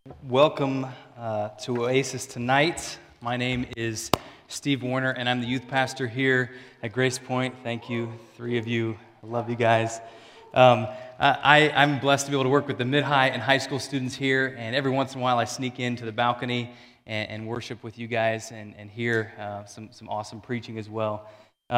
Welcome to Oasis tonight. My name is Steve Warner, and I'm the youth pastor here at Grace Point. Thank you, three of you. I love you guys. I'm blessed to be able to work with the mid-high and high school students here, and every once in a while I sneak into the balcony and worship with you guys and hear some awesome preaching as well.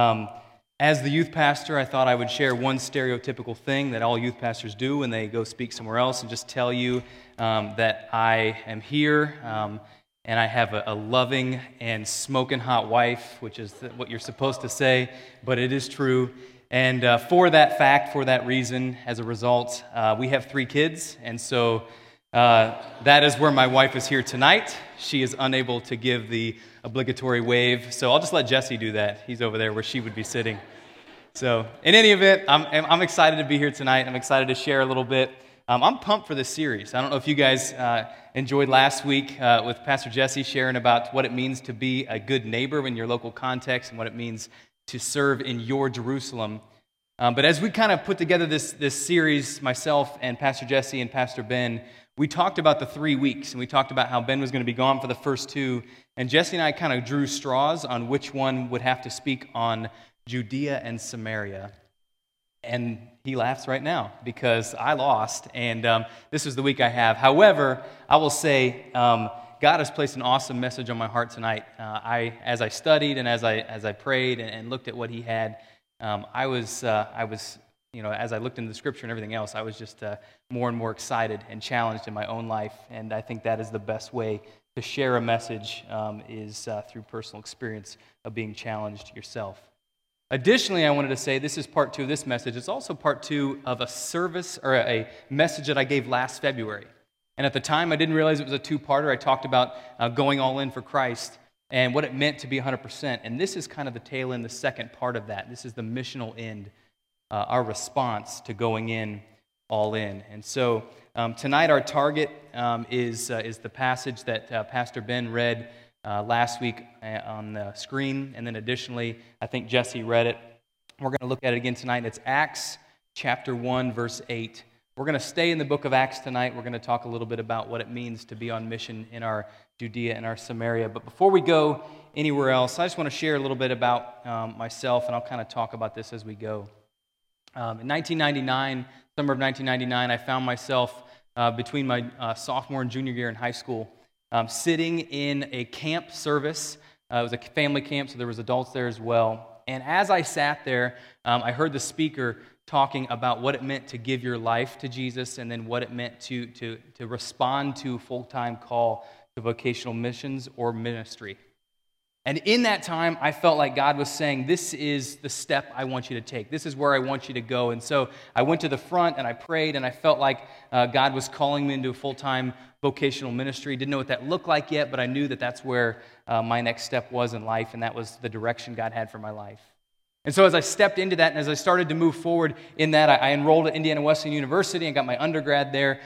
As the youth pastor, I thought I would share one stereotypical thing that all youth pastors do when they go speak somewhere else and just tell you that I am here and I have a loving and smoking hot wife, which is what you're supposed to say, but it is true. And for that fact, for that reason, as a result, we have 3 kids, and so that is where my wife is here tonight. She is unable to give the obligatory wave, so I'll just let Jesse do that. He's over there where she would be sitting. So, in any event, I'm excited to be here tonight. I'm excited to share a little bit. I'm pumped for this series. I don't know if you guys enjoyed last week with Pastor Jesse sharing about what it means to be a good neighbor in your local context and what it means to serve in your Jerusalem. But as we kind of put together this series, myself and Pastor Jesse and Pastor Ben, we talked about the 3 weeks, and we talked about how Ben was going to be gone for the first 2, and Jesse and I kind of drew straws on which one would have to speak on Judea and Samaria. And he laughs right now because I lost, and this is the week I have. However, I will say God has placed an awesome message on my heart tonight. As I studied and as I prayed and looked at what he had, I was as I looked into the scripture and everything else, I was just more and more excited and challenged in my own life. And I think that is the best way to share a message is through personal experience of being challenged yourself. Additionally, I wanted to say this is part 2 of this message. It's also part 2 of a service or a message that I gave last February. And at the time, I didn't realize it was a 2-parter. I talked about going all in for Christ and what it meant to be 100%. And this is kind of the tail end, the second part of that. This is the missional end, our response to going in all in. And so tonight our target is the passage that Pastor Ben read last week on the screen, and then additionally, I think Jesse read it. We're going to look at it again tonight. It's Acts chapter 1, verse 8. We're going to stay in the book of Acts tonight. We're going to talk a little bit about what it means to be on mission in our Judea and our Samaria. But before we go anywhere else, I just want to share a little bit about myself, and I'll kind of talk about this as we go. In 1999, summer of 1999, I found myself between my sophomore and junior year in high school, sitting in a camp service. It was a family camp, so there was adults there as well. And as I sat there, I heard the speaker talking about what it meant to give your life to Jesus, and then what it meant to respond to full-time call to vocational missions or ministry. And in that time, I felt like God was saying, this is the step I want you to take. This is where I want you to go. And so I went to the front and I prayed, and I felt like God was calling me into a full-time vocational ministry. Didn't know what that looked like yet, but I knew that that's where my next step was in life, and that was the direction God had for my life. And so as I stepped into that and as I started to move forward in that, I enrolled at Indiana Wesleyan University and got my undergrad there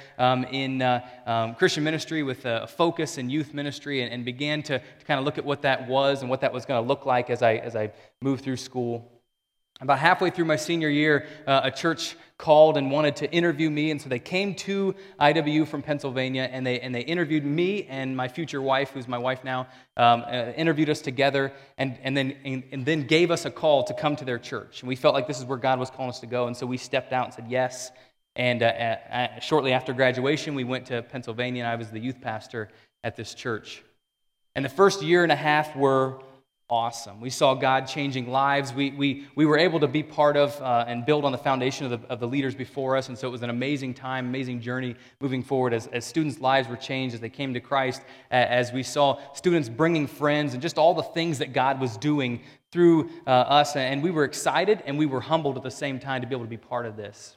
in Christian ministry with a focus in youth ministry, and began to kind of look at what that was and what that was going to look like as I moved through school. About halfway through my senior year, a church called and wanted to interview me, and so they came to IW from Pennsylvania, and they interviewed me and my future wife, who's my wife now, interviewed us together, and then gave us a call to come to their church. And we felt like this is where God was calling us to go, and so we stepped out and said yes. And shortly after graduation, we went to Pennsylvania, and I was the youth pastor at this church. And the first year and a half were awesome. We saw God changing lives. We were able to be part of and build on the foundation of the leaders before us, and so it was an amazing time, amazing journey moving forward as students' lives were changed, as they came to Christ, as we saw students bringing friends, and just all the things that God was doing through us, and we were excited and we were humbled at the same time to be able to be part of this.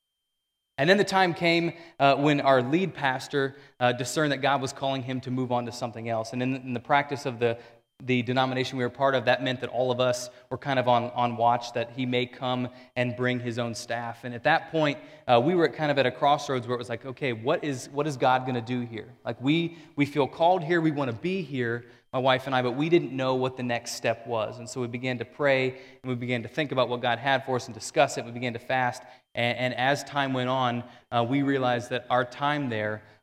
And then the time came when our lead pastor discerned that God was calling him to move on to something else, and in the practice of the denomination we were part of, that meant that all of us were kind of on watch that he may come and bring his own staff. And at that point, we were kind of at a crossroads where it was like, okay, what is God going to do here? Like we feel called here, we want to be here, my wife and I, but we didn't know what the next step was. And so we began to pray, and we began to think about what God had for us and discuss it. We began to fast. And as time went on, we realized that our time there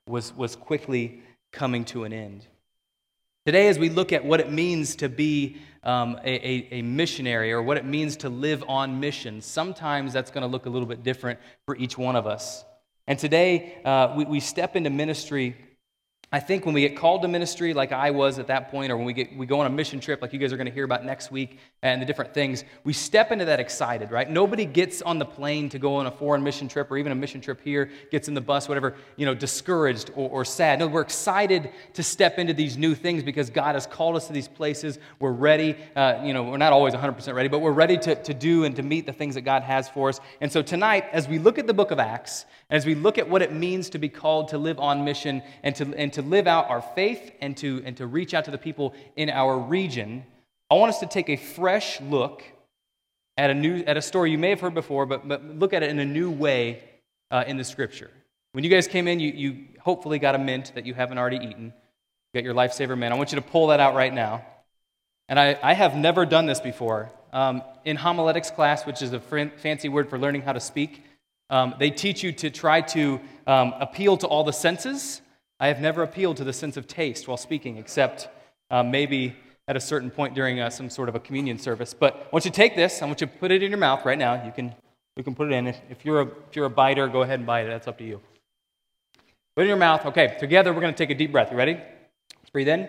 was quickly coming to an end. Today, as we look at what it means to be a missionary or what it means to live on mission, sometimes that's going to look a little bit different for each one of us. And today, we step into ministry. I think when we get called to ministry, like I was at that point, or when we go on a mission trip, like you guys are going to hear about next week, and the different things, we step into that excited, right? Nobody gets on the plane to go on a foreign mission trip, or even a mission trip here, gets in the bus, whatever, discouraged or sad. No, we're excited to step into these new things because God has called us to these places. We're ready. We're not always 100% ready, but we're ready to do and to meet the things that God has for us. And so tonight, as we look at the book of Acts, as we look at what it means to be called to live on mission and to live out our faith and to reach out to the people in our region, I want us to take a fresh look at a story you may have heard before, but look at it in a new way in the Scripture. When you guys came in, you hopefully got a mint that you haven't already eaten. You got your Lifesaver mint. I want you to pull that out right now. And I have never done this before. In homiletics class, which is a fancy word for learning how to speak, they teach you to try to appeal to all the senses. I have never appealed to the sense of taste while speaking, except maybe at a certain point during some sort of a communion service. But I want you to take this. I want you to put it in your mouth right now. You can put it in. If you're a biter, go ahead and bite it. That's up to you. Put it in your mouth. Okay, together we're going to take a deep breath. You ready? Let's breathe in.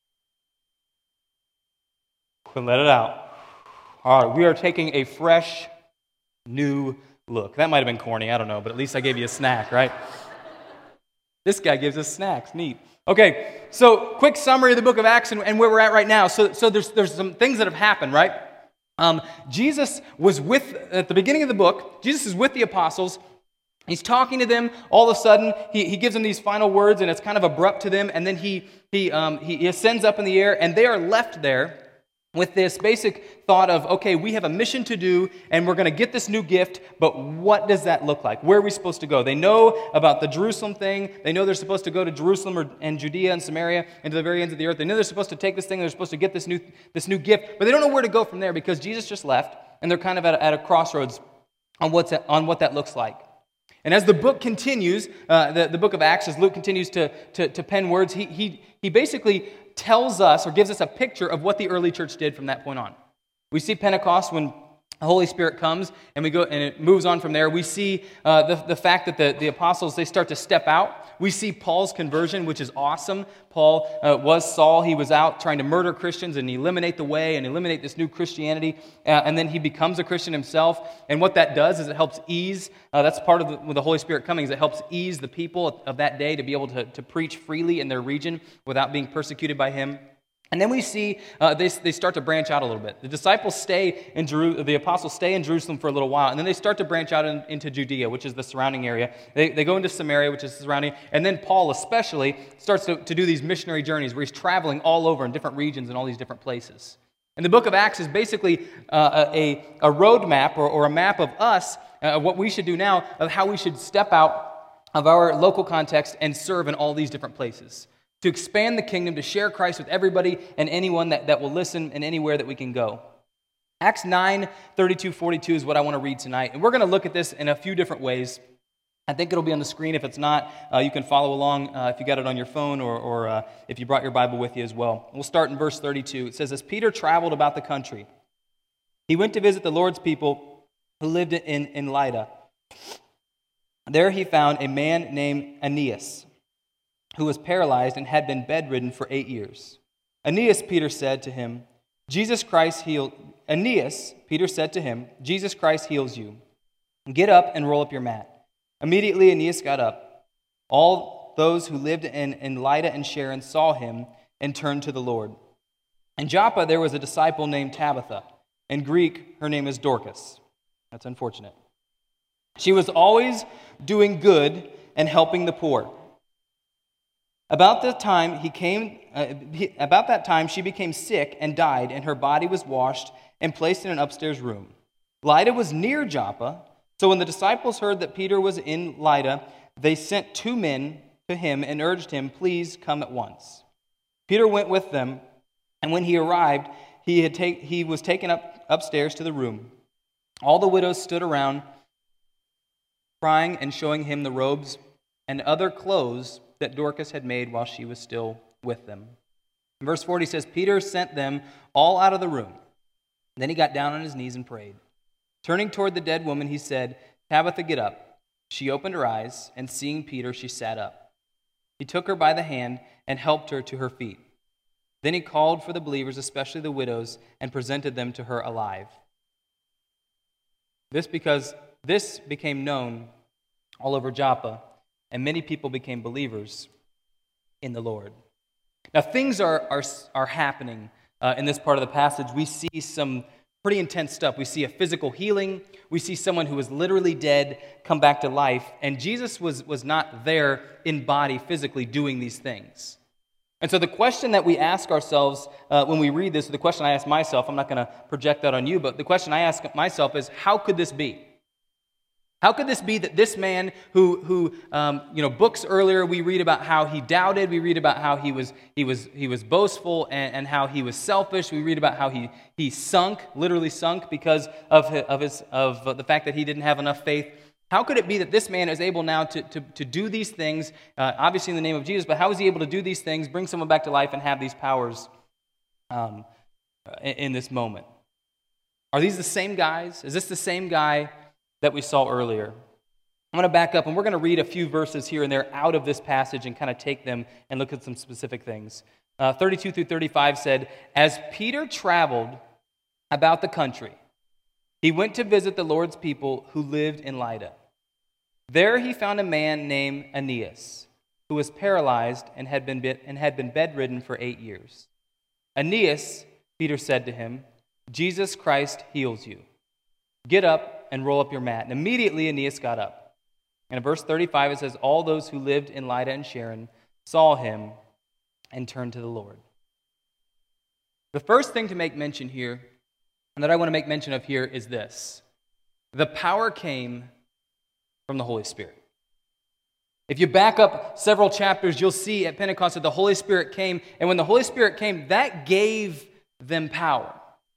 And let it out. All right, we are taking a fresh, new look. That might have been corny, I don't know, but at least I gave you a snack, right? This guy gives us snacks. Neat. Okay, so quick summary of the book of Acts and where we're at right now. So there's some things that have happened, right? Jesus was at the beginning of the book, Jesus is with the apostles. He's talking to them. All of a sudden, he gives them these final words, and it's kind of abrupt to them. And then he ascends up in the air, and they are left there with this basic thought of, okay, we have a mission to do, and we're going to get this new gift, but what does that look like? Where are we supposed to go? They know about the Jerusalem thing. They know they're supposed to go to Jerusalem and Judea and Samaria and to the very ends of the earth. They know they're supposed to take this thing. They're supposed to get this new gift, but they don't know where to go from there because Jesus just left, and they're kind of at a crossroads on what that looks like. And as the book continues, the book of Acts, as Luke continues to pen words, he basically tells us or gives us a picture of what the early church did from that point on. We see Pentecost when the Holy Spirit comes, and we go, and it moves on from there. We see the fact that the apostles, they start to step out. We see Paul's conversion, which is awesome. Paul was Saul. He was out trying to murder Christians and eliminate the way and eliminate this new Christianity. And then he becomes a Christian himself. And what that does is it helps ease. That's part of the Holy Spirit coming, is it helps ease the people of that day to be able to preach freely in their region without being persecuted by him. And then we see they start to branch out a little bit. The disciples the apostles stay in Jerusalem for a little while, and then they start to branch out into Judea, which is the surrounding area. They go into Samaria, which is the surrounding, and then Paul especially starts to do these missionary journeys where he's traveling all over in different regions and all these different places. And the book of Acts is basically a roadmap or a map of us, what we should do now, of how we should step out of our local context and serve in all these different places, to expand the kingdom, to share Christ with everybody and anyone that will listen and anywhere that we can go. Acts 9:32-42 is what I want to read tonight. And we're going to look at this in a few different ways. I think it'll be on the screen. If it's not, you can follow along if you got it on your phone or if you brought your Bible with you as well. We'll start in verse 32. It says, as Peter traveled about the country, he went to visit the Lord's people who lived in Lydda. There he found a man named Aeneas, who was paralyzed and had been bedridden for 8 years. Aeneas, Peter said to him, Jesus Christ heals you. Get up and roll up your mat. Immediately Aeneas got up. All those who lived in Lydda and Sharon saw him and turned to the Lord. In Joppa there was a disciple named Tabitha. In Greek, her name is Dorcas. That's unfortunate. She was always doing good and helping the poor. About that time she became sick and died, and her body was washed and placed in an upstairs room. Lydda was near Joppa, so when the disciples heard that Peter was in Lydda, they sent 2 men to him and urged him, please come at once. Peter went with them, and when he arrived, he was taken upstairs to the room. All the widows stood around, crying and showing him the robes and other clothes that Dorcas had made while she was still with them. In verse 40 says, Peter sent them all out of the room. Then he got down on his knees and prayed. Turning toward the dead woman, he said, Tabitha, get up. She opened her eyes, and seeing Peter, she sat up. He took her by the hand and helped her to her feet. Then he called for the believers, especially the widows, and presented them to her alive. This became known all over Joppa, and many people became believers in the Lord. Now, things are happening in this part of the passage. We see some pretty intense stuff. We see a physical healing. We see someone who was literally dead come back to life. And Jesus was not there in body physically doing these things. And so the question that we ask ourselves when we read this, the question I ask myself, I'm not going to project that on you, but the question I ask myself is, how could this be? How could this be that this man who books earlier we read about how he doubted, we read about how he was boastful and how he was selfish, we read about how he sunk, literally sunk because of the fact that he didn't have enough faith. How could it be that this man is able now to do these things, obviously in the name of Jesus, but how is he able to do these things, bring someone back to life, and have these powers in this moment? Are these the same guys? Is this the same guy that we saw earlier? I'm going to back up, and we're going to read a few verses here and there out of this passage and kind of take them and look at some specific things. 32 through 35 said, As Peter traveled about the country, he went to visit the Lord's people who lived in Lydda. There he found a man named Aeneas, who was paralyzed and had been bedridden for 8 years. Aeneas, Peter said to him, Jesus Christ heals you. Get up and roll up your mat. And immediately Aeneas got up. And in verse 35 it says, All those who lived in Lydda and Sharon saw him and turned to the Lord. The first thing to make mention here, and that I want to make mention of here, is this. The power came from the Holy Spirit. If you back up several chapters, you'll see at Pentecost that the Holy Spirit came, and when the Holy Spirit came, that gave them power.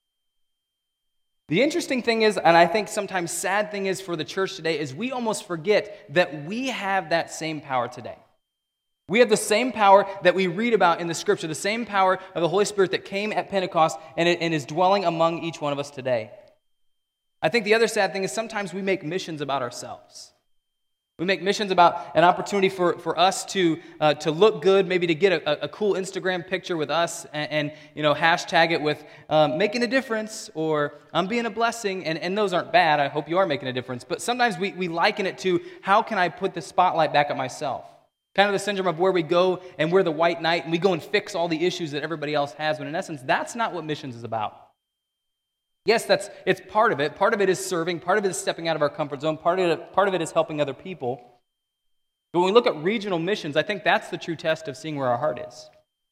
The interesting thing is, and I think sometimes sad thing is for the church today, is we almost forget that we have that same power today. We have the same power that we read about in the Scripture, the same power of the Holy Spirit that came at Pentecost and is dwelling among each one of us today. I think the other sad thing is sometimes we make missions about ourselves. We make missions about an opportunity for us to look good, maybe to get a cool Instagram picture with us and hashtag it with making a difference or I'm being a blessing. And those aren't bad. I hope you are making a difference. But sometimes we liken it to how can I put the spotlight back at myself? Kind of the syndrome of where we go and we're the white knight and we go and fix all the issues that everybody else has. When in essence, that's not what missions is about. Yes, it's part of it. Part of it is serving. Part of it is stepping out of our comfort zone. Part of it is helping other people. But when we look at regional missions, I think that's the true test of seeing where our heart is.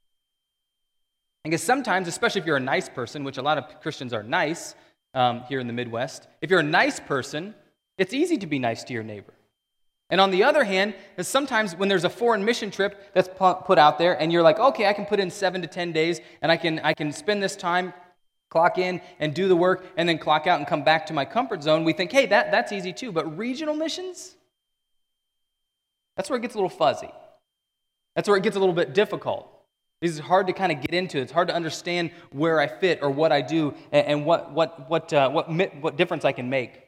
Because sometimes, especially if you're a nice person, which a lot of Christians are nice here in the Midwest, if you're a nice person, it's easy to be nice to your neighbor. And on the other hand, sometimes when there's a foreign mission trip that's put out there, and you're like, okay, I can put in 7 to 10 days, and I can spend this time, clock in and do the work, and then clock out and come back to my comfort zone, we think, hey, that's easy too. But regional missions, that's where it gets a little fuzzy. That's where it gets a little bit difficult. It's hard to kind of get into. It's hard to understand where I fit or what I do and what difference I can make.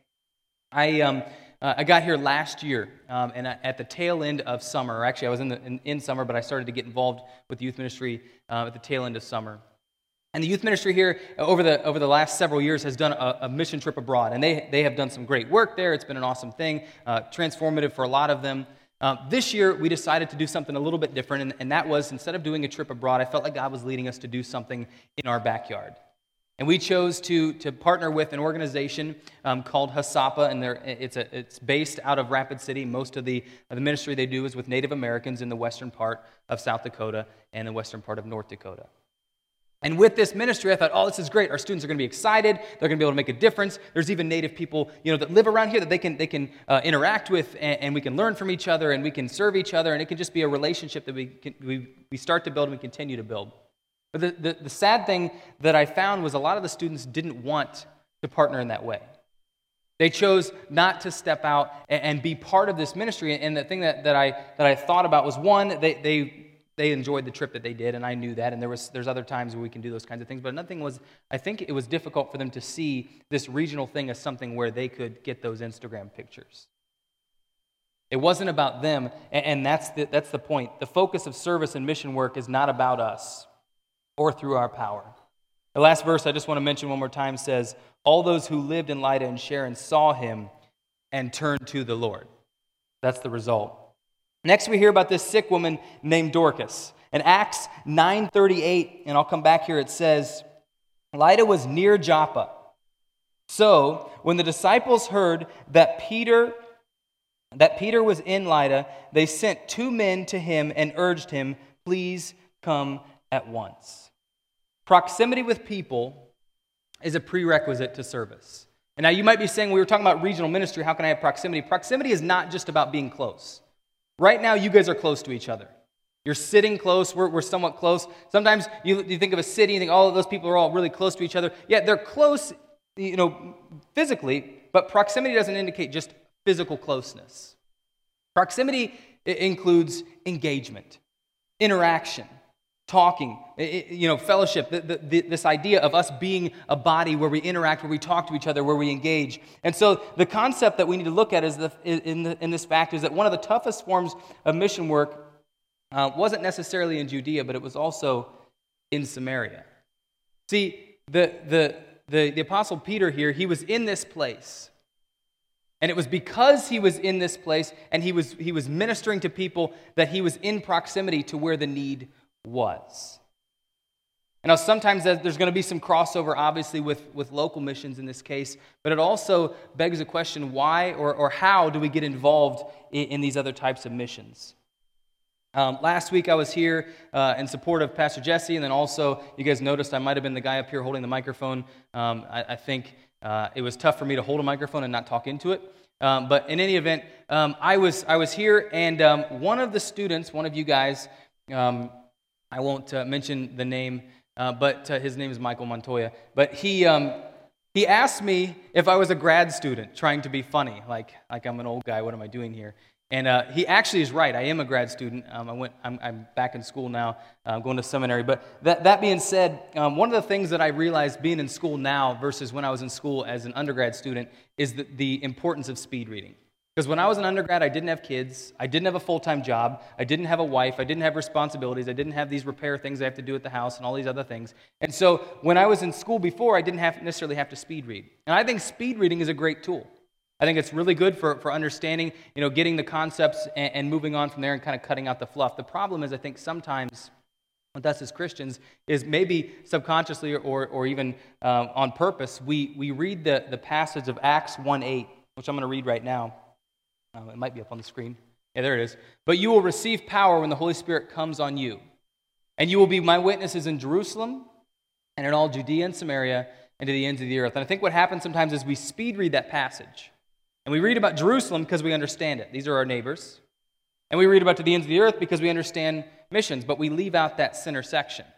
I got here last year, and at the tail end of summer, or actually I was in summer, but I started to get involved with the youth ministry at the tail end of summer. And the youth ministry here over the last several years has done a mission trip abroad, and they have done some great work there. It's been an awesome thing, transformative for a lot of them. This year, we decided to do something a little bit different, and that was, instead of doing a trip abroad, I felt like God was leading us to do something in our backyard. And we chose to partner with an organization called HASAPA, and it's based out of Rapid City. Most of the ministry they do is with Native Americans in the western part of South Dakota and the western part of North Dakota. And with this ministry, I thought, oh, this is great. Our students are going to be excited. They're going to be able to make a difference. There's even Native people, that live around here that they can interact with, and we can learn from each other, and we can serve each other, and it can just be a relationship that we start to build and we continue to build. But the sad thing that I found was a lot of the students didn't want to partner in that way. They chose not to step out and be part of this ministry. And the thing that I thought about was, one, they enjoyed the trip that they did, and I knew that. And there's other times where we can do those kinds of things. But another thing was, I think it was difficult for them to see this regional thing as something where they could get those Instagram pictures. It wasn't about them, and that's the point. The focus of service and mission work is not about us or through our power. The last verse I just want to mention one more time says, all those who lived in Lydda and Sharon saw him and turned to the Lord. That's the result. Next, we hear about this sick woman named Dorcas. In Acts 9:38, and I'll come back here, it says, Lydda was near Joppa. So, when the disciples heard that Peter was in Lydda, they sent 2 men to him and urged him, please come at once. Proximity with people is a prerequisite to service. And now you might be saying, we were talking about regional ministry, how can I have proximity? Proximity is not just about being close. Right now, you guys are close to each other. You're sitting close, we're somewhat close. Sometimes you think of a city and think, oh, those people are all really close to each other. Yeah, they're close, physically, but proximity doesn't indicate just physical closeness. Proximity includes engagement, interaction, talking, fellowship, this idea of us being a body where we interact, where we talk to each other, where we engage. And so the concept that we need to look at in this fact is that one of the toughest forms of mission work wasn't necessarily in Judea, but it was also in Samaria. See, the Apostle Peter here, he was in this place. And it was because he was in this place and he was ministering to people that he was in proximity to where the need was. And now sometimes there's going to be some crossover, obviously, with local missions in this case, but it also begs the question, why or how do we get involved in these other types of missions? Last week I was here in support of Pastor Jesse, and then also, you guys noticed I might have been the guy up here holding the microphone. I think it was tough for me to hold a microphone and not talk into it. But in any event, I was here, and one of the students, one of you guys, I won't mention the name, but his name is Michael Montoya. But he asked me if I was a grad student trying to be funny, like I'm an old guy. What am I doing here? And he actually is right. I am a grad student. I'm back in school now, going to seminary. But that being said, one of the things that I realized being in school now versus when I was in school as an undergrad student is the importance of speed reading. Because when I was an undergrad, I didn't have kids, I didn't have a full-time job, I didn't have a wife, I didn't have responsibilities, I didn't have these repair things I have to do at the house and all these other things. And so when I was in school before, I didn't necessarily have to speed read. And I think speed reading is a great tool. I think it's really good for understanding, getting the concepts and moving on from there and kind of cutting out the fluff. The problem is, I think sometimes with us as Christians is maybe subconsciously or even on purpose, we read the passage of Acts 1:8, which I'm going to read right now. It might be up on the screen. Yeah, there it is. But you will receive power when the Holy Spirit comes on you. And you will be my witnesses in Jerusalem and in all Judea and Samaria and to the ends of the earth. And I think what happens sometimes is we speed read that passage. And we read about Jerusalem because we understand it. These are our neighbors. And we read about to the ends of the earth because we understand missions. But we leave out that center section.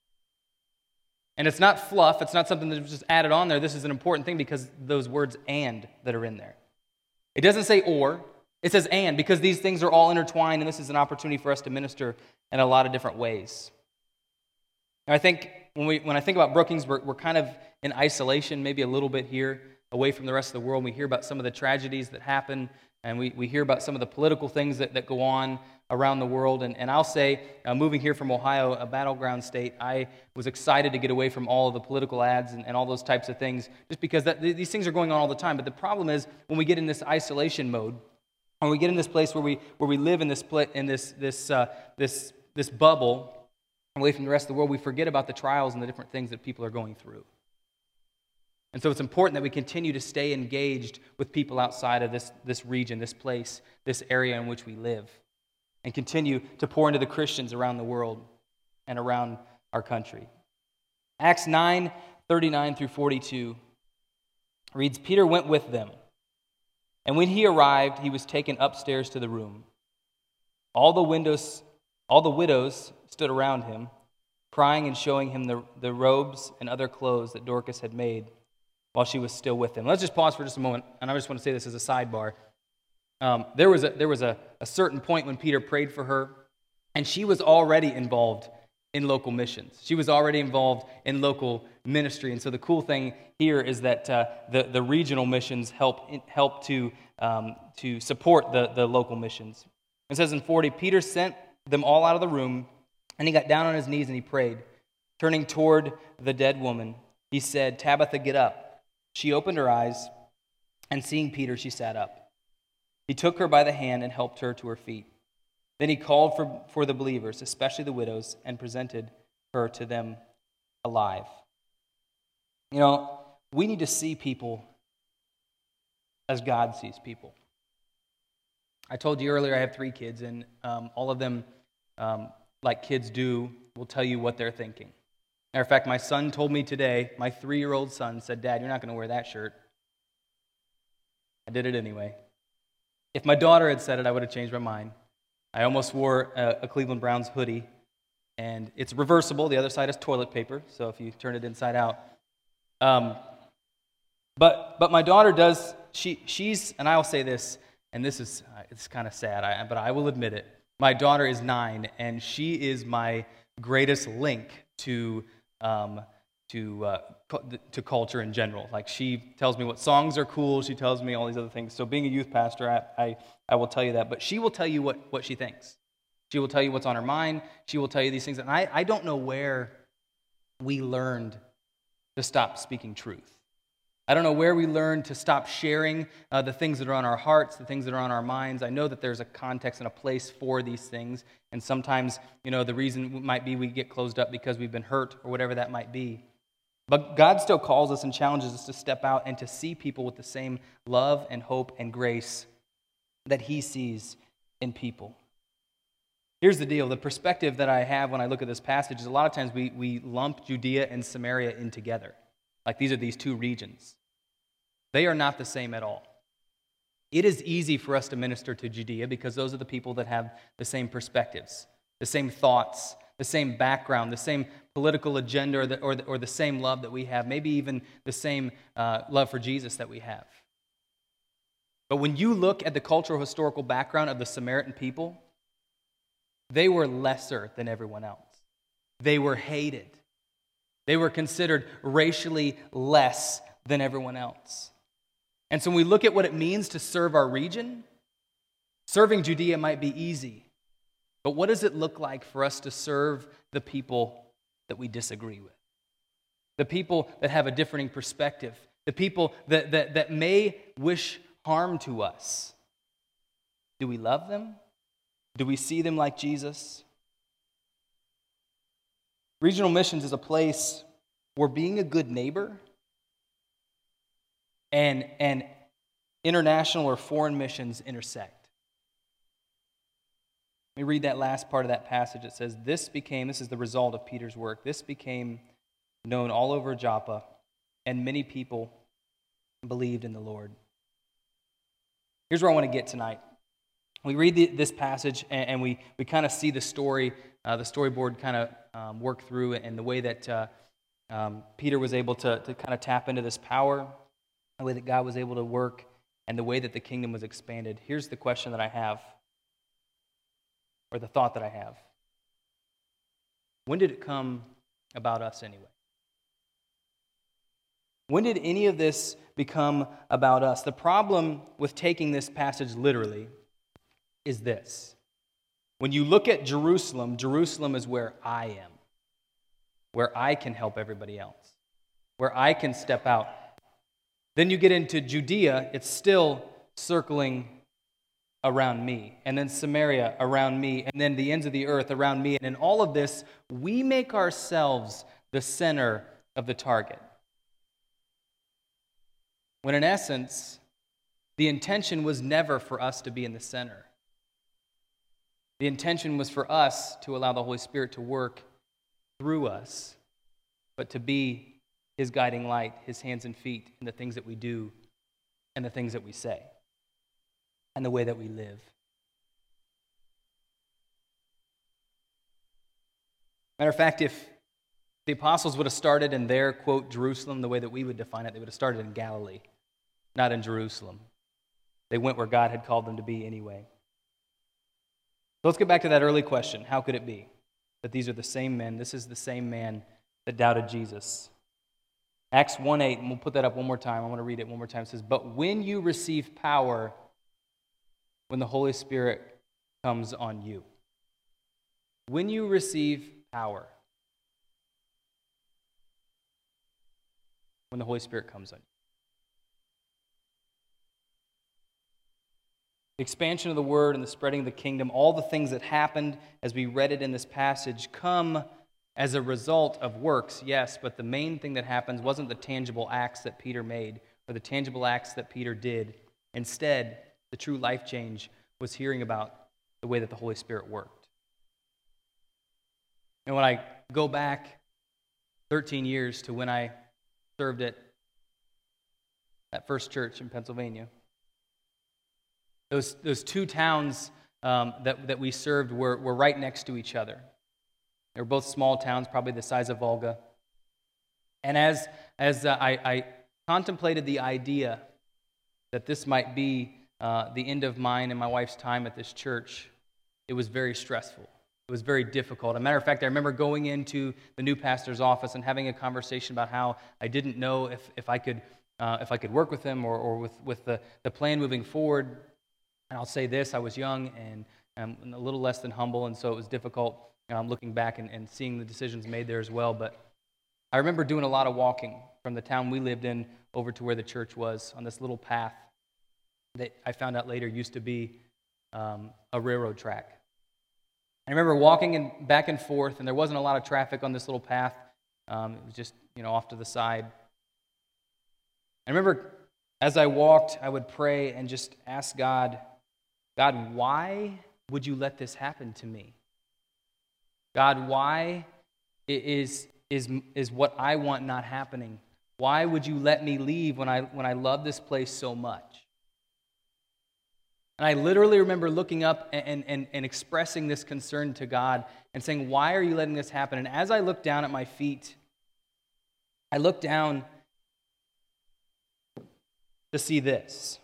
And it's not fluff. It's not something that's just added on there. This is an important thing because those words "and" that are in there. It doesn't say "or." It says "and," because these things are all intertwined, and this is an opportunity for us to minister in a lot of different ways. And I think when I think about Brookings, we're kind of in isolation, maybe a little bit here, away from the rest of the world. We hear about some of the tragedies that happen, and we hear about some of the political things that go on around the world. And I'll say, moving here from Ohio, a battleground state, I was excited to get away from all of the political ads and all those types of things, just because these things are going on all the time. But the problem is, when we get in this isolation mode, when we get in this place where we live in this bubble, away from the rest of the world, we forget about the trials and the different things that people are going through. And so it's important that we continue to stay engaged with people outside of this region, this place, this area in which we live, and continue to pour into the Christians around the world and around our country. Acts 9:39 through 42 reads, Peter went with them, and when he arrived, he was taken upstairs to the room. All the widows stood around him, crying and showing him the robes and other clothes that Dorcas had made. while she was still with them. Let's just pause for just a moment, and I just want to say this as a sidebar. There was a certain point when Peter prayed for her, and she was already involved in local missions. She was already involved in local ministry, and so the cool thing here is that the regional missions help to support the local missions. It says in 40, Peter sent them all out of the room, and he got down on his knees and he prayed. Turning toward the dead woman, he said, "Tabitha, get up." She opened her eyes, and seeing Peter, she sat up. He took her by the hand and helped her to her feet. Then he called for the believers, especially the widows, and presented her to them alive. You know, we need to see people as God sees people. I told you earlier I have 3 kids, and all of them, like kids do, will tell you what they're thinking. Matter of fact, my son told me today, my 3-year-old son said, "Dad, you're not going to wear that shirt." I did it anyway. If my daughter had said it, I would have changed my mind. I almost wore a Cleveland Browns hoodie, and it's reversible. The other side is toilet paper, so if you turn it inside out. But my daughter does, she's, and I'll say this, and this is, it's kind of sad, but I will admit it. My daughter is 9, and she is my greatest link to culture in general. Like, she tells me what songs are cool. She tells me all these other things. So being a youth pastor, I will tell you that. But she will tell you what she thinks. She will tell you what's on her mind. She will tell you these things. And I don't know where we learned to stop speaking truth. I don't know where we learned to stop sharing the things that are on our hearts, the things that are on our minds. I know that there's a context and a place for these things. And sometimes, the reason might be we get closed up because we've been hurt or whatever that might be. But God still calls us and challenges us to step out and to see people with the same love and hope and grace that He sees in people. Here's the deal. The perspective that I have when I look at this passage is a lot of times we lump Judea and Samaria in together. Like, these are these 2 regions. They are not the same at all. It is easy for us to minister to Judea because those are the people that have the same perspectives, the same thoughts, the same background, the same political agenda, or the same love that we have, maybe even the same love for Jesus that we have. But when you look at the cultural historical background of the Samaritan people, they were lesser than everyone else. They were hated. They were considered racially less than everyone else. And so when we look at what it means to serve our region, serving Judea might be easy. But what does it look like for us to serve the people that we disagree with? The people that have a differing perspective. The people that may wish harm to us. Do we love them? Do we see them like Jesus? Regional missions is a place where being a good neighbor and international or foreign missions intersect. Let me read that last part of that passage. It says, this is the result of Peter's work. This became known all over Joppa, and many people believed in the Lord. Here's where I want to get tonight. We read this passage, and we kind of see the story, the storyboard kind of work through, and the way that Peter was able to kind of tap into this power, the way that God was able to work, and the way that the kingdom was expanded. Here's the question that I have, or the thought that I have. When did it come about us anyway? When did any of this become about us? The problem with taking this passage literally is this. When you look at Jerusalem, Jerusalem is where I am, where I can help everybody else, where I can step out. Then you get into Judea, it's still circling around me, and then Samaria around me, and then the ends of the earth around me. And in all of this, we make ourselves the center of the target. When in essence, the intention was never for us to be in the center. The intention was for us to allow the Holy Spirit to work through us, but to be His guiding light, His hands and feet in the things that we do and the things that we say and the way that we live. Matter of fact, The apostles would have started in their, quote, Jerusalem, the way that we would define it. They would have started in Galilee, not in Jerusalem. They went where God had called them to be anyway. So let's get back to that early question. How could it be that these are the same men? This is the same man that doubted Jesus. Acts 1:8, and we'll put that up one more time. I want to read it one more time. It says, "But when you receive power, when the Holy Spirit comes on you." When you receive power. When the Holy Spirit comes on you. The expansion of the word and the spreading of the kingdom, all the things that happened as we read it in this passage, come as a result of works, yes, but the main thing that happens wasn't the tangible acts that Peter made or the tangible acts that Peter did. Instead, the true life change was hearing about the way that the Holy Spirit worked. And when I go back 13 years to when I served at that first church in Pennsylvania, those two towns that we served were right next to each other. They were both small towns, probably the size of Volga. And as I contemplated the idea that this might be the end of mine and my wife's time at this church, it was very stressful. It was very difficult. As a matter of fact, I remember going into the new pastor's office and having a conversation about how I didn't know if I could work with him or with the plan moving forward. And I'll say this, I was young and a little less than humble, and so it was difficult looking back and seeing the decisions made there as well. But I remember doing a lot of walking from the town we lived in over to where the church was on this little path that I found out later used to be a railroad track. I remember walking back and forth, and there wasn't a lot of traffic on this little path. It was just, off to the side. I remember as I walked, I would pray and just ask God, why would you let this happen to me? God, why is what I want not happening? Why would you let me leave when I love this place so much? And I literally remember looking up and expressing this concern to God and saying, why are you letting this happen? And as I looked down at my feet, I looked down to see this.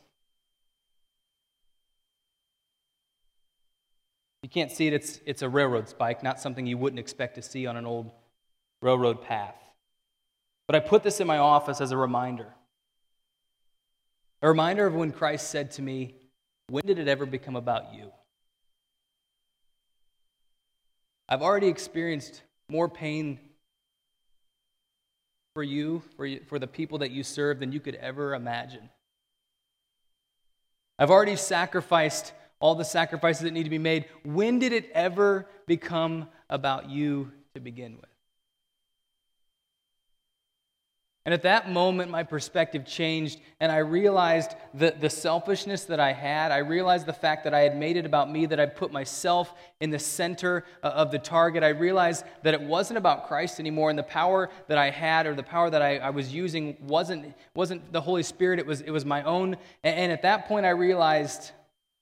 You can't see it, it's a railroad spike, not something you wouldn't expect to see on an old railroad path. But I put this in my office as a reminder of when Christ said to me, when did it ever become about you? I've already experienced more pain for you, for the people that you serve, than you could ever imagine. I've already sacrificed all the sacrifices that need to be made. When did it ever become about you to begin with? And at that moment, my perspective changed, and I realized the selfishness that I had. I realized the fact that I had made it about me, that I put myself in the center of the target. I realized that it wasn't about Christ anymore, and the power that I had, or the power that I was using, wasn't the Holy Spirit. It was my own. And at that point, I realized,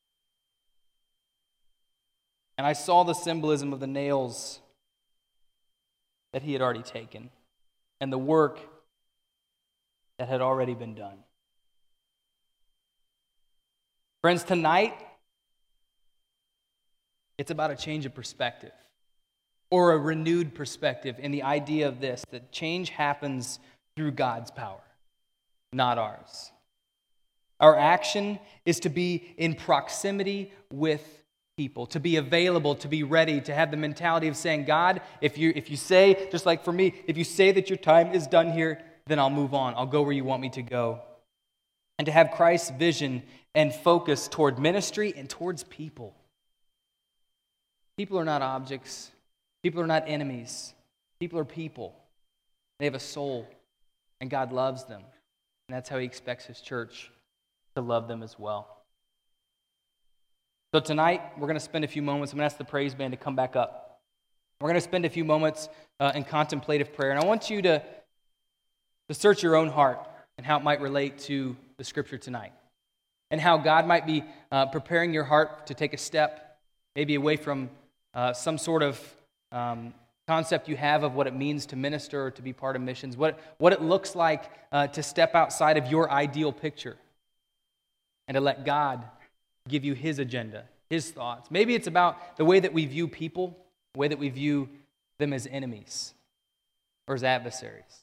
and I saw the symbolism of the nails that he had already taken, and the work that had already been done. Friends, tonight, it's about a change of perspective, or a renewed perspective in the idea of this, that change happens through God's power, not ours. Our action is to be in proximity with people, to be available, to be ready, to have the mentality of saying, God, if you say, just like for me, if you say that your time is done here, then I'll move on. I'll go where you want me to go. And to have Christ's vision and focus toward ministry and towards people. People are not objects. People are not enemies. People are people. They have a soul, and God loves them. And that's how he expects his church to love them as well. So tonight, we're going to spend a few moments. I'm going to ask the praise band to come back up. We're going to spend a few moments in contemplative prayer. And I want you to search your own heart and how it might relate to the scripture tonight. And how God might be preparing your heart to take a step, maybe away from some sort of concept you have of what it means to minister or to be part of missions, what it looks like to step outside of your ideal picture and to let God give you His agenda, His thoughts. Maybe it's about the way that we view people, the way that we view them as enemies or as adversaries.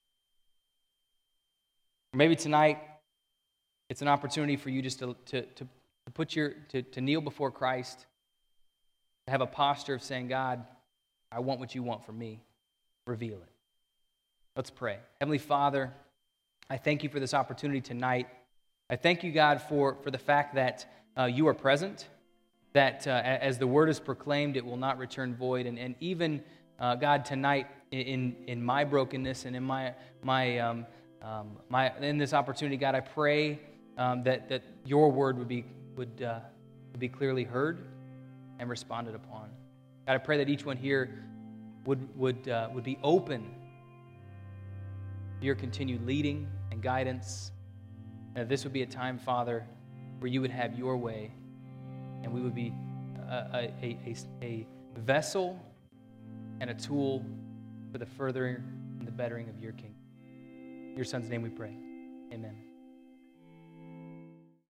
Or maybe tonight it's an opportunity for you just to kneel before Christ, to have a posture of saying, God, I want what you want from me. Reveal it. Let's pray. Heavenly Father, I thank you for this opportunity tonight. I thank you, God, for the fact that you are present, that as the word is proclaimed, it will not return void. And even, God, tonight, in my brokenness and in in this opportunity, God, I pray that your word would be clearly heard and responded upon. God, I pray that each one here would be open to your continued leading and guidance. And that this would be a time, Father, where you would have your way, and we would be a vessel and a tool for the furthering and the bettering of your kingdom. In your Son's name we pray. Amen.